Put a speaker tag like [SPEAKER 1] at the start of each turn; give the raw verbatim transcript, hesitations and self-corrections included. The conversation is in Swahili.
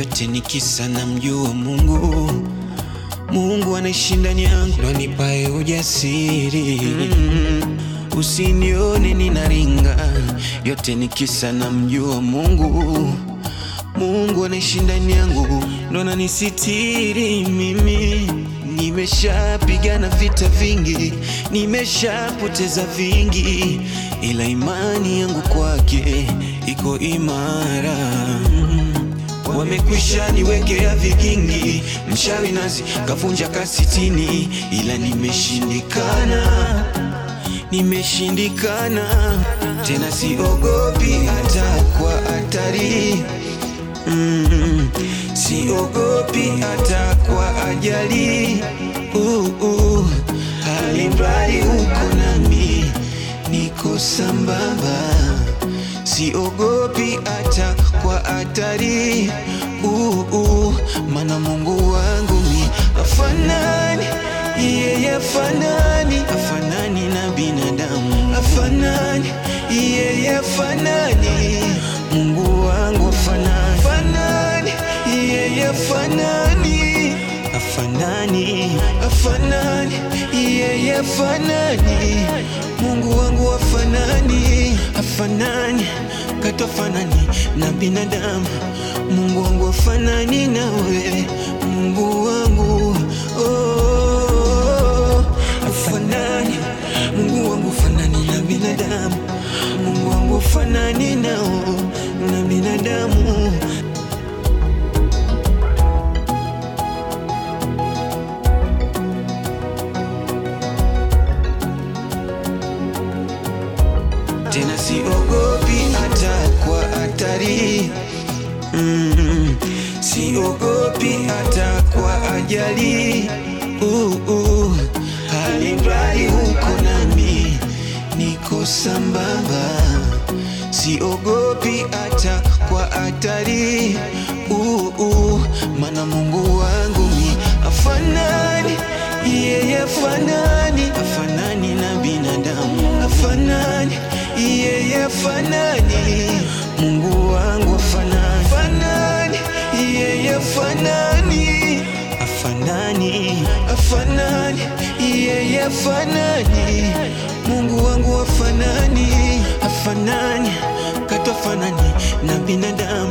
[SPEAKER 1] yote ni kisa na mjua Mungu. Mungu anaishi ndani yangu, ndo anipae ujasiri. mm. Usinione ninaringa, yote ni kisa na mjua Mungu. Mungu anaishi ndani yangu, ndo ananisitiri mimi. Nimeshapigana vita vingi, nimeshapoteza vingi, ila imani yangu kwake iko imara. Wamekwisha niwekea vigingi, mshawi nazi kavunja kasitini, ila nimeshindikana, nimeshindikana. Tena siogopi hata kwa hatari. Mm, siogopi hata kwa ajali. uh, uh, Alimradi uko nami, niko sambamba. Siogopi hata kwa hatari. uh, uh, Mana Mungu wangu mi afanani, yeye afanani, afanani na binadamu, afanani, yeye afanani. Mungu wangu afanani, afanani, yeye afanani, afanani, afanani, yeye afanani. Mungu wangu afanani, afanani, katofanani na binadamu. Mungu wangu afanani nawe, Mungu wangu. oh, afanani. Mungu wangu afanani na binadamu. Mungu wangu afanani nao na binadamu. Tena siogopi hata kwa hatari. mm, Siogopi hata kwa ajali. uh, uh, Alimradi uko nami, niko sambamba. Siogopi hata kwa hatari. uh, uh, Mana Mungu wangu mi afanani, yeye afanani, afanani na binadamu, afanani, yeye afanani. Mungu wangu afanani, afanani, yeye afanani, afanani, afanani, yeye afanani. Mungu wangu afanani, afanani, katofanani na binadamu.